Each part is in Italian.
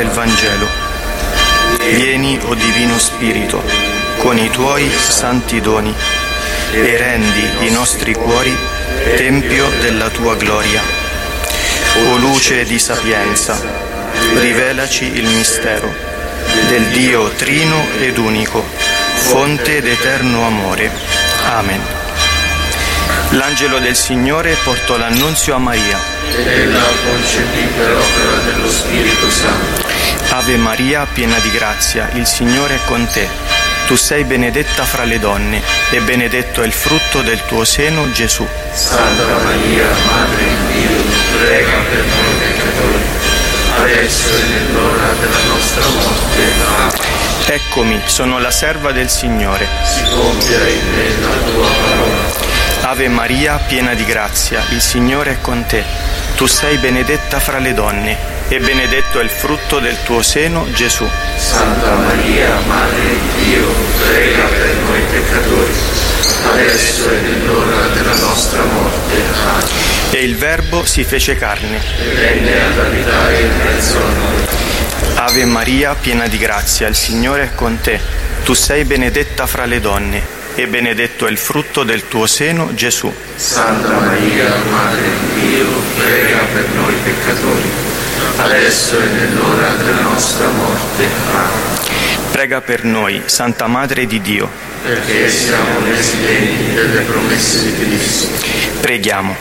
Vangelo. Vieni, o Divino Spirito, con i tuoi santi doni e rendi i nostri cuori tempio della tua gloria. O luce di sapienza, rivelaci il mistero del Dio trino ed unico, fonte d'eterno amore. Amen. L'angelo del Signore portò l'annunzio a Maria. Ed ella concepì per opera dello Spirito Santo. Ave Maria, piena di grazia, il Signore è con te. Tu sei benedetta fra le donne, e benedetto è il frutto del tuo seno, Gesù. Santa Maria, Madre di Dio, prega per noi peccatori, adesso e nell'ora della nostra morte. Amen. Eccomi, sono la serva del Signore. Si compia in me la tua parola. Ave Maria, piena di grazia, il Signore è con te. Tu sei benedetta fra le donne, e benedetto è il frutto del tuo seno, Gesù. Santa Maria, Madre di Dio, prega per noi peccatori, adesso e nell'ora della nostra morte. Amen. E il Verbo si fece carne. E venne ad abitare in mezzo a noi. Ave Maria, piena di grazia, il Signore è con te. Tu sei benedetta fra le donne, e benedetto è il frutto del tuo seno, Gesù. Santa Maria, Madre di Dio, prega per noi peccatori, adesso e nell'ora della nostra morte. Amen. Prega per noi, Santa Madre di Dio, perché siamo residenti delle promesse di Cristo. Preghiamo.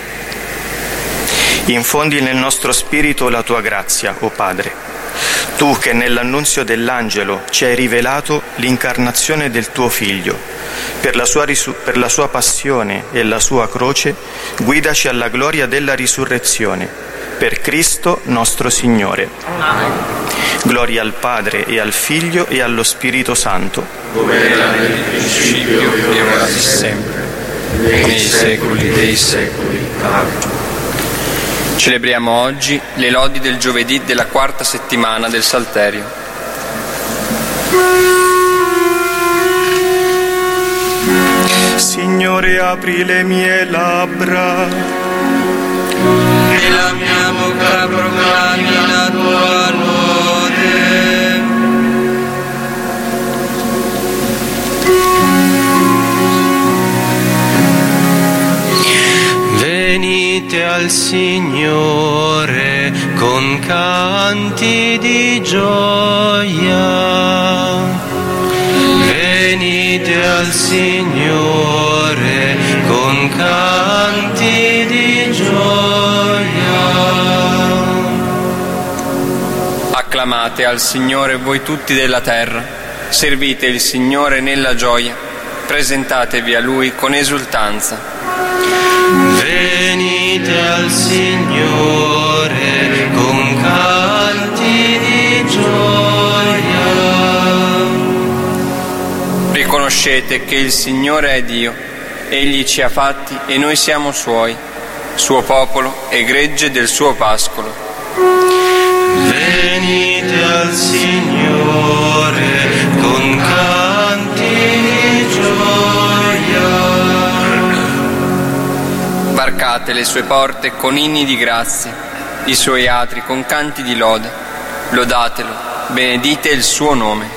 Infondi nel nostro spirito la tua grazia, o Padre. Tu che nell'annunzio dell'angelo ci hai rivelato l'incarnazione del tuo Figlio, per la sua passione e la sua croce, guidaci alla gloria della risurrezione. Per Cristo nostro Signore. Amen. Gloria al Padre e al Figlio e allo Spirito Santo. Come era nel principio e ora e sempre, nei secoli dei secoli. Amen. Celebriamo oggi le lodi del giovedì della quarta settimana del Salterio. Signore, apri le mie labbra, e la mia bocca proclami la tua lode. Venite al Signore con canti di gioia. Venite al Signore con canti di gioia. Acclamate al Signore voi tutti della terra, servite il Signore nella gioia, presentatevi a Lui con esultanza. Venite al Signore con canti di gioia. Riconoscete che il Signore è Dio, Egli ci ha fatti e noi siamo Suoi, Suo popolo e gregge del Suo pascolo. Venite al Signore con canti di gioia. Varcate le Sue porte con inni di grazia, i Suoi atri con canti di lode. Lodatelo, benedite il Suo nome.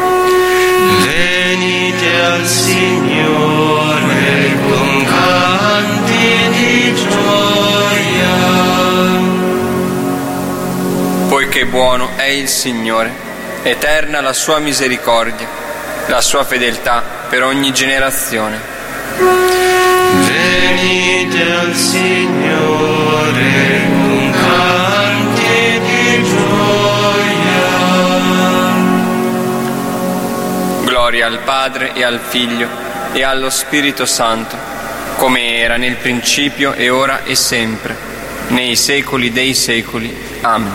Venite al Signore con canti di gioia. Poiché buono è il Signore, eterna la Sua misericordia, la Sua fedeltà per ogni generazione. Venite al Signore con canti di gioia. Gloria al Padre e al Figlio e allo Spirito Santo, come era nel principio e ora e sempre, nei secoli dei secoli. Amen.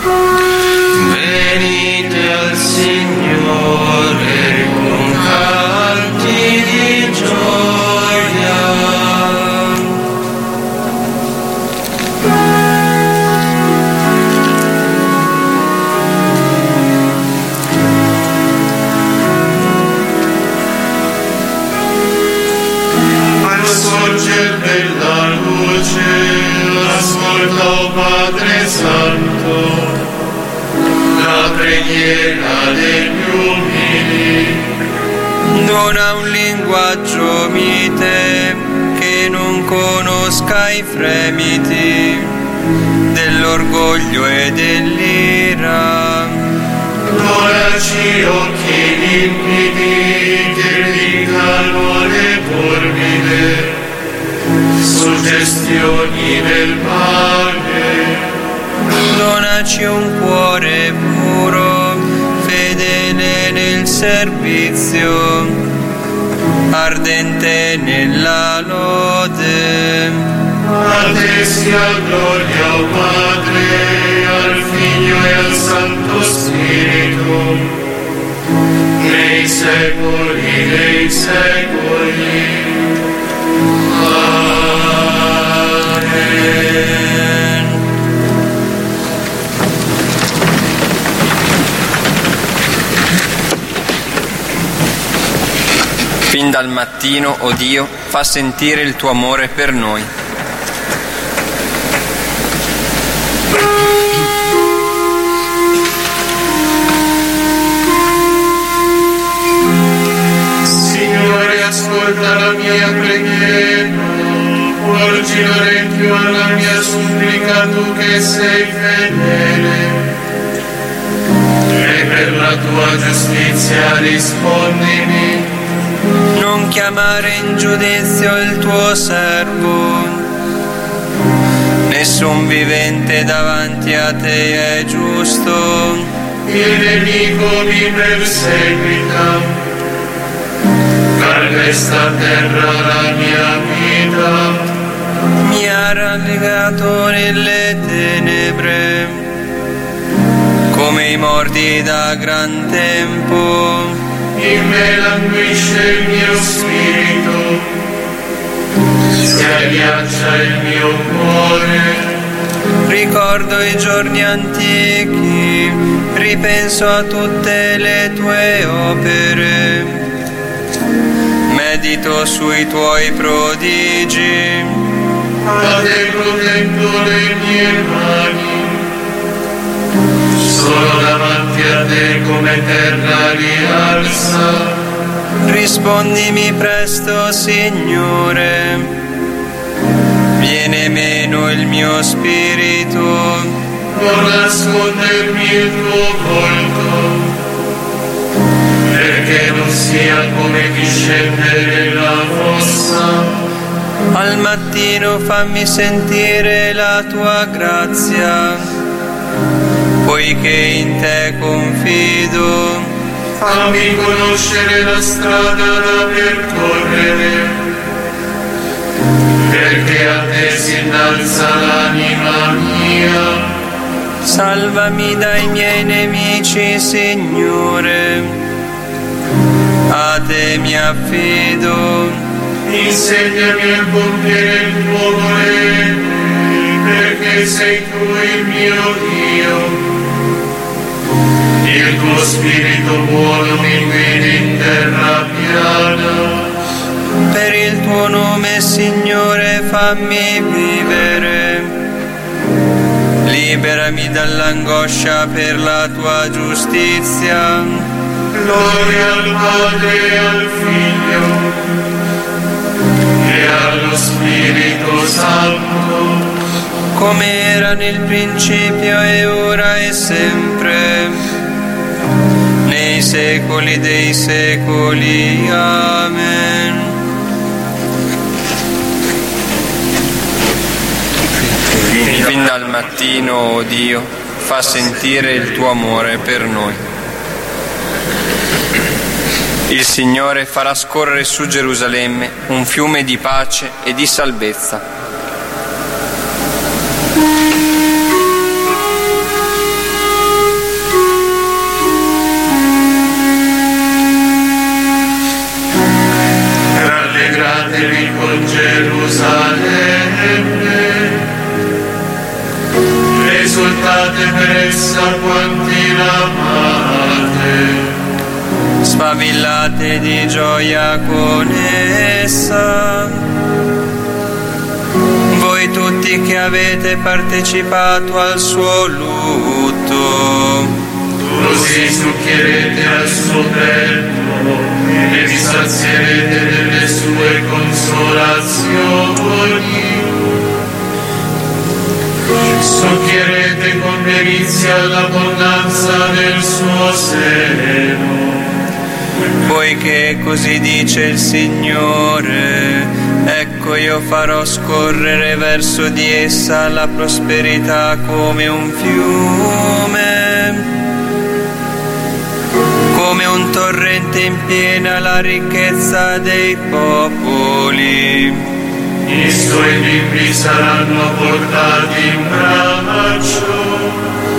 Venite al Signore con canti di gioia. Sorger della luce, ascolta, o Padre Santo, la preghiera degli umili. Dona un linguaggio mite che non conosca i fremiti dell'orgoglio e dell'ira. Donaci occhi limpidi che dicano le morbide suggestioni del male. Donaci un cuore puro, fedele nel servizio, ardente nella lode. A te sia gloria, o Padre, al Figlio e al Santo Spirito, nei secoli dei secoli. Amen. Fin dal mattino, o Dio, fa sentire il tuo amore per noi. Signore, ascolta la mia preghiera, porgi l'orecchio alla mia supplica, tu che sei fedele, e per la tua giustizia rispondimi. Non chiamare in giudizio il tuo servo, nessun vivente davanti a te è giusto. Il nemico mi perseguita, calpesta a terra la mia vita. Mi ha rallegato nelle tenebre, come i morti da gran tempo. In me languisce il mio spirito, si agghiaccia il mio cuore. Ricordo i giorni antichi, ripenso a tutte le tue opere, medito sui tuoi prodigi. A te proteggo le mie mani, solo davanti a te come terra rialza. Rispondimi presto, Signore, viene meno il mio spirito. Non nascondermi il tuo volto, perché non sia come chi scende nella fossa. Al mattino fammi sentire la tua grazia, poiché in te confido. Fammi conoscere la strada da percorrere, perché a te si innalza l'anima mia. Salvami dai miei nemici, Signore, a te mi affido. Insegnami a compiere il tuo volere, perché sei tu il mio Dio. Il tuo spirito buono mi guidi in terra piana. Per il tuo nome, Signore, fammi vivere. Liberami dall'angoscia per la tua giustizia. Gloria al Padre e al Figlio e allo Spirito Santo, come era nel principio e ora e sempre, nei secoli dei secoli. Amen. Fin dal mattino, o Dio, fa sentire il tuo amore per noi. Il Signore farà scorrere su Gerusalemme un fiume di pace e di salvezza. Rallegratevi con Gerusalemme, esultate per essa quanti l'amate. Sfavillate di gioia con essa, voi tutti che avete partecipato al suo lutto. Così succhierete al suo petto e vi sazierete delle sue consolazioni. Succhierete con delizia l'abbondanza del suo seno. Poiché così dice il Signore, ecco io farò scorrere verso di essa la prosperità come un fiume, come un torrente in piena la ricchezza dei popoli. I suoi bimbi saranno portati in braccio,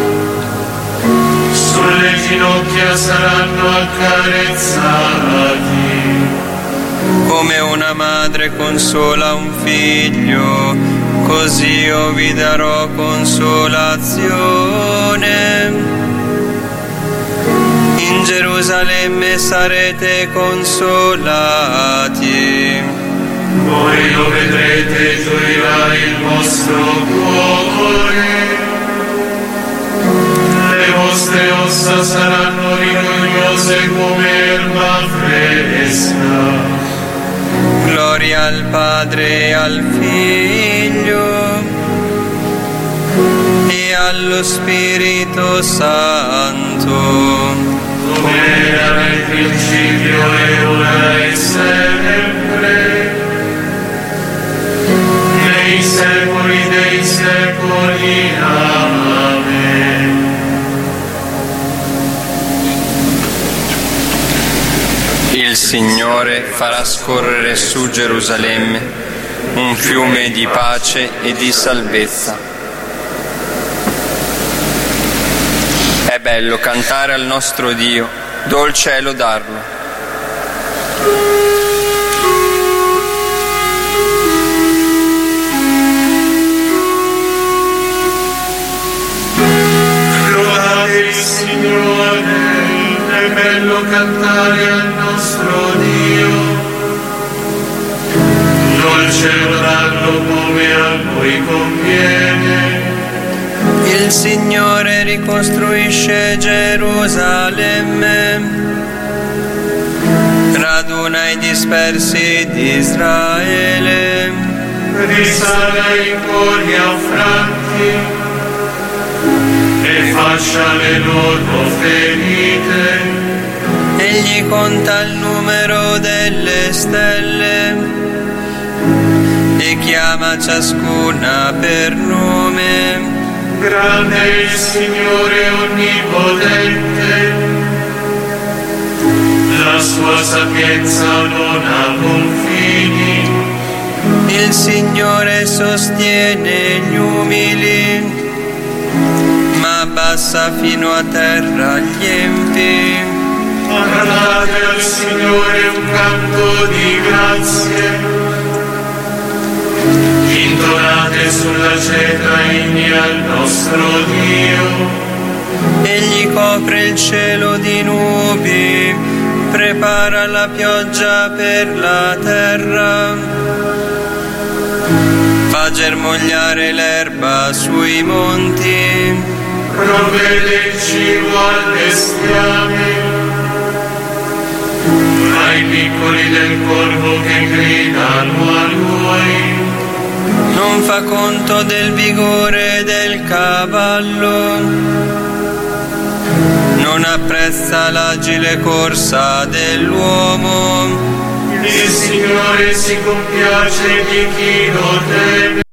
sulle ginocchia saranno accarezzati. Come una madre consola un figlio, così io vi darò consolazione. In Gerusalemme sarete consolati. Voi lo vedrete e gioirà il vostro cuore. Le vostre ossa saranno rigogliose come erba fresca. Gloria al Padre e al Figlio e allo Spirito Santo, come era nel principio e ora e sempre, nei secoli dei secoli. Amen. Il Signore farà scorrere su Gerusalemme un fiume di pace e di salvezza. È bello cantare al nostro Dio, dolce è lodarlo. È bello cantare al nostro Dio, dolce lodarlo come a noi conviene. Il Signore ricostruisce Gerusalemme, raduna i dispersi di Israele, risana i cuori affranti e fascia le loro ferite. Egli conta il numero delle stelle e chiama ciascuna per nome. Grande è il Signore onnipotente, la sua sapienza non ha confini. Il Signore sostiene gli umili, ma abbassa fino a terra gli empi. Cantate al Signore un canto di grazie, intonate sulla cetra inni al nostro Dio. Egli copre il cielo di nubi, prepara la pioggia per la terra, fa germogliare l'erba sui monti, provvede il cibo al bestiame, ai piccoli del corvo che gridano a Lui. non fa conto del vigore del cavallo, non apprezza l'agile corsa dell'uomo. Il Signore si compiace di chi lo teme.